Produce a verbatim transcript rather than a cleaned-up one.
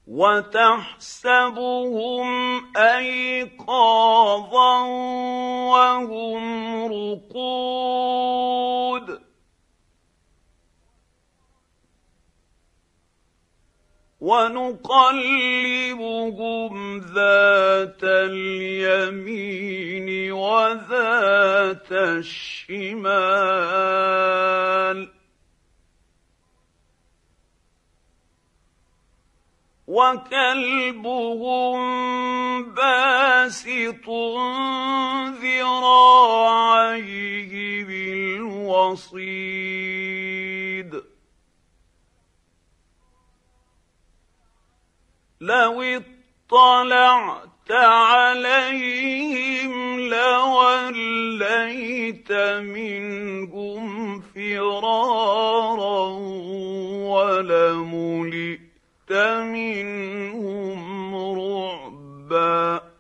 وتحسبهم أيقاظا وهم رقود ونقلبهم ذات اليمين وذات الشمال وكلبهم باسط ذراعيه بالوصيد لو اطلعت عليهم لوليت منهم فرارا ولملئت منهم رعبا